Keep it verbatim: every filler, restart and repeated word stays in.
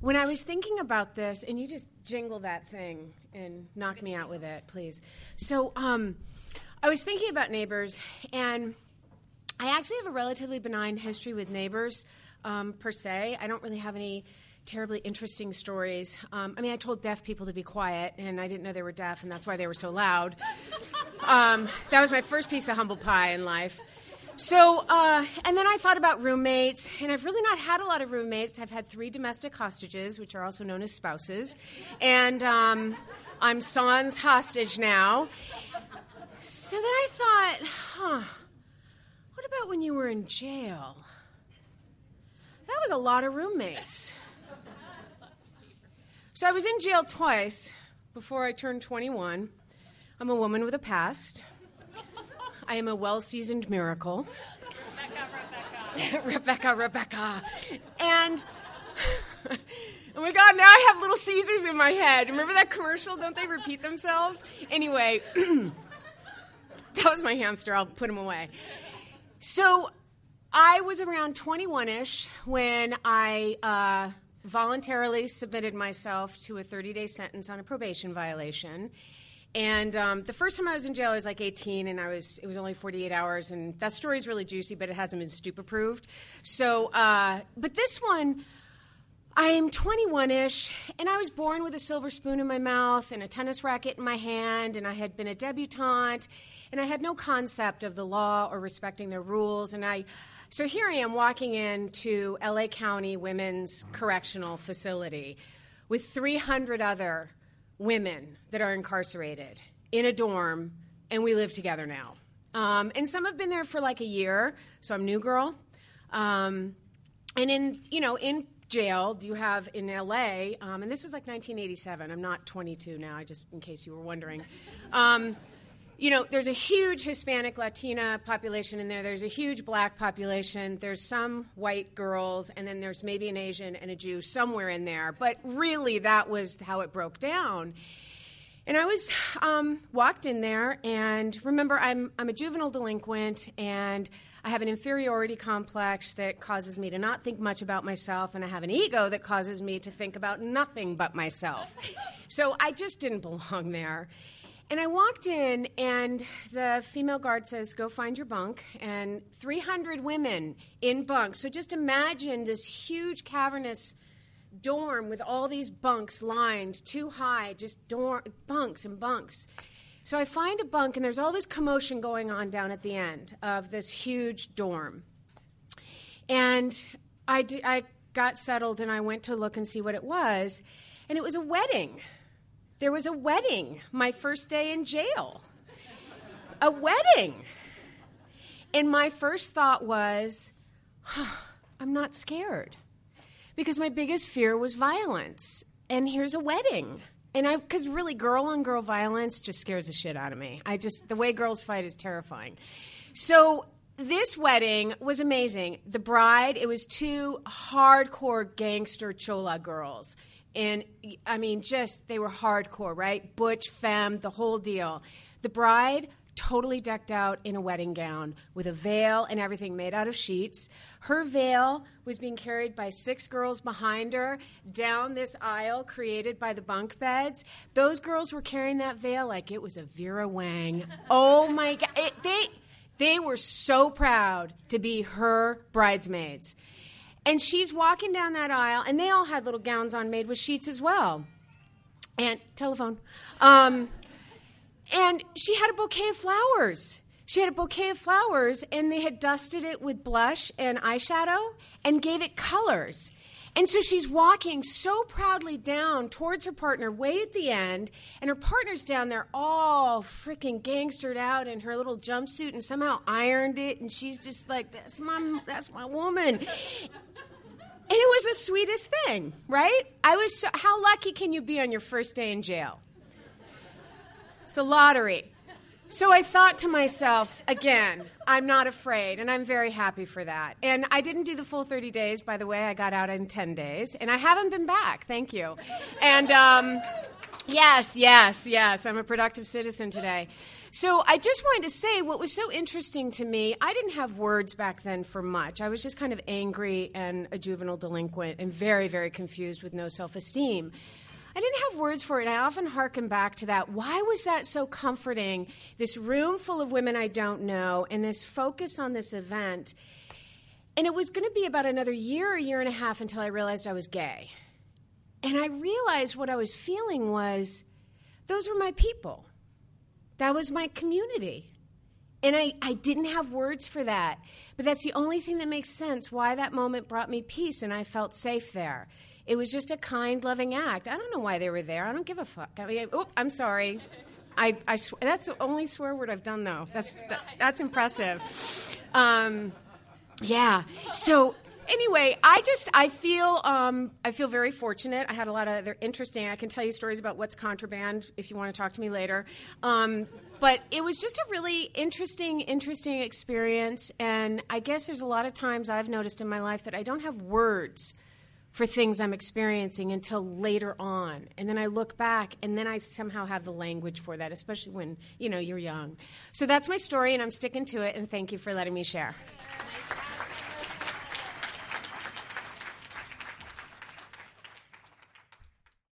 when I was thinking about this, and you just jingle that thing and knock me out with it, please. So um, I was thinking about Neighbors, and I actually have a relatively benign history with Neighbors, um, per se. I don't really have any terribly interesting stories. Um, I mean, I told deaf people to be quiet, and I didn't know they were deaf, and that's why they were so loud. Um, that was my first piece of humble pie in life. So, uh, and then I thought about roommates, and I've really not had a lot of roommates. I've had three domestic hostages, which are also known as spouses, and um, I'm Sans hostage now. So then I thought, huh, what about when you were in jail? That was a lot of roommates. So I was in jail twice before I turned twenty-one. I'm a woman with a past. I am a well-seasoned miracle. Rebecca, Rebecca. Rebecca, Rebecca. And, oh my God, now I have Little Caesars in my head. Remember that commercial? Don't they repeat themselves? Anyway, that was my hamster. I'll put him away. So I was around twenty-one-ish when I uh, voluntarily submitted myself to a thirty-day sentence on a probation violation. And um, the first time I was in jail, I was like eighteen, and I was it was only forty-eight hours, and that story's really juicy, but it hasn't been Stoop approved. So, uh, but this one, I'm twenty-one-ish, and I was born with a silver spoon in my mouth and a tennis racket in my hand, and I had been a debutante, and I had no concept of the law or respecting their rules, and I... So here I am walking into L A County Women's Correctional Facility with three hundred other women that are incarcerated in a dorm, and we live together now. Um, and some have been there for like a year, so I'm new girl. Um, and in, you know, in jail, you have in L A, um, and this was like nineteen eighty-seven. I'm not twenty-two now, just in case you were wondering. Um, you know, there's a huge Hispanic Latina population in there. There's a huge black population. There's some white girls, and then there's maybe an Asian and a Jew somewhere in there. But really, that was how it broke down. And I was um, walked in there, and remember, I'm I'm a juvenile delinquent, and I have an inferiority complex that causes me to not think much about myself, and I have an ego that causes me to think about nothing but myself. So I just didn't belong there. And I walked in, and the female guard says, go find your bunk, and three hundred women in bunks. So just imagine this huge cavernous dorm with all these bunks lined too high, just dorm, bunks and bunks. So I find a bunk, and there's all this commotion going on down at the end of this huge dorm. And I, d- I got settled, and I went to look and see what it was, and it was a wedding. There was a wedding, my first day in jail. A wedding. And my first thought was, huh, I'm not scared. Because my biggest fear was violence. And here's a wedding. And I, because really girl-on-girl violence just scares the shit out of me. I just, the way girls fight is terrifying. So this wedding was amazing. The bride, it was two hardcore gangster chola girls. And, I mean, just, they were hardcore, right? Butch, femme, the whole deal. The bride, totally decked out in a wedding gown with a veil and everything made out of sheets. Her veil was being carried by six girls behind her down this aisle created by the bunk beds. Those girls were carrying that veil like it was a Vera Wang. Oh, my God. It, they, they were so proud to be her bridesmaids. And she's walking down that aisle, and they all had little gowns on made with sheets as well. And telephone. Um, and she had a bouquet of flowers. She had a bouquet of flowers, and they had dusted it with blush and eyeshadow and gave it colors. And so she's walking so proudly down towards her partner way at the end, and her partner's down there all freaking gangstered out in her little jumpsuit and somehow ironed it, and she's just like, that's my, that's my woman. And it was the sweetest thing, right? I was so, how lucky can you be on your first day in jail? It's a lottery. So I thought to myself, again, I'm not afraid, and I'm very happy for that. And I didn't do the full thirty days, by the way. I got out in ten days, and I haven't been back. Thank you. And um, yes, yes, yes, I'm a productive citizen today. So I just wanted to say what was so interesting to me, I didn't have words back then for much. I was just kind of angry and a juvenile delinquent and very, very confused with no self-esteem. I didn't have words for it, and I often hearken back to that. Why was that so comforting? This room full of women I don't know and this focus on this event. And it was going to be about another year, a year and a half until I realized I was gay. And I realized what I was feeling was those were my people. That was my community. And I, I didn't have words for that. But that's the only thing that makes sense why that moment brought me peace and I felt safe there. It was just a kind, loving act. I don't know why they were there. I don't give a fuck. I mean, oh, I'm sorry. I, I sw- that's the only swear word I've done, though. That's that, that's impressive. Um, yeah. So anyway, I just I feel um, I feel very fortunate. I had a lot of they're interesting. I can tell you stories about what's contraband if you want to talk to me later. Um, but it was just a really interesting, interesting experience. And I guess there's a lot of times I've noticed in my life that I don't have words for things I'm experiencing until later on. And then I look back, and then I somehow have the language for that, especially when, you know, you're young. So that's my story, and I'm sticking to it, and thank you for letting me share.